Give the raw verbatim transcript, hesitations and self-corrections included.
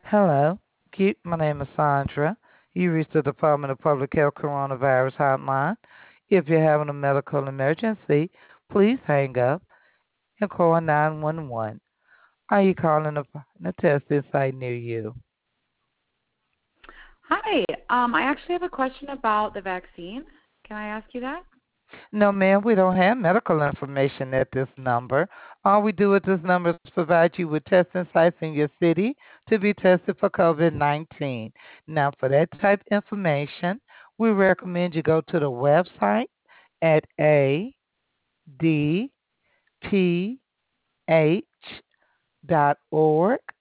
Hello. Keep, my name is Sandra. You reached the Department of Public Health Coronavirus Hotline. If you're having a medical emergency, please hang up and call nine one one. Are you calling a, a testing site near you? Hi. Um, I actually have a question about the vaccine. Can I ask you that? No, ma'am, we don't have medical information at this number. All we do at this number is provide you with testing sites in your city to be tested for COVID nineteen. Now, for that type information, we recommend you go to the website at a d p h dot org